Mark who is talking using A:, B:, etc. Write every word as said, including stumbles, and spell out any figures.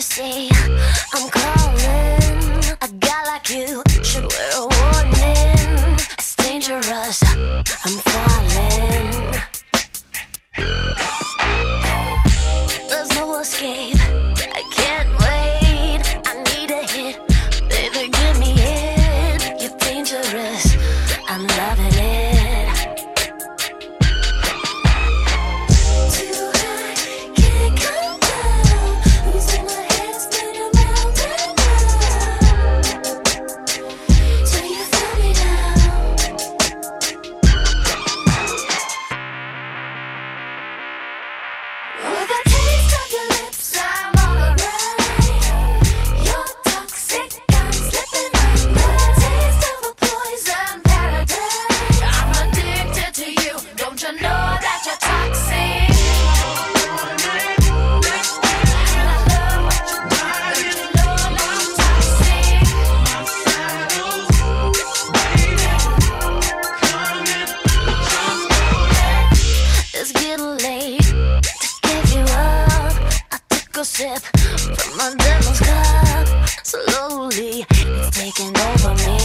A: you say I'm calling? A guy like you should wear a warning. It's dangerous, I'm falling. There's no escape, I can't wait. I need a hit, baby, give me it. You're dangerous, I'm loving it. Sip from my devil's cup. Slowly, it's taking over me.